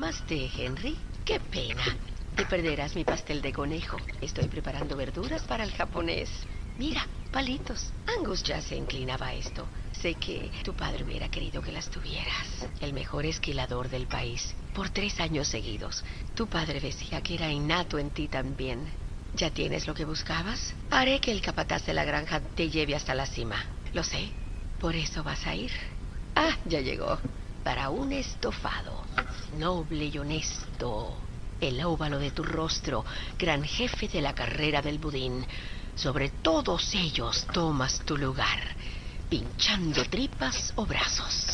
Namaste, Henry. Qué pena. Te perderás mi pastel de conejo. Estoy preparando verduras para el japonés. Mira, palitos. Angus ya se inclinaba a esto. Sé que tu padre hubiera querido que las tuvieras. El mejor esquilador del país. Por 3 años seguidos. Tu padre decía que era innato en ti también. ¿Ya tienes lo que buscabas? Haré que el capataz de la granja te lleve hasta la cima. Lo sé. Por eso vas a ir. Ah, ya llegó. Para un estofado. Noble y honesto. El óvalo de tu rostro, gran jefe de la carrera del budín. Sobre todos ellos tomas tu lugar, pinchando tripas o brazos.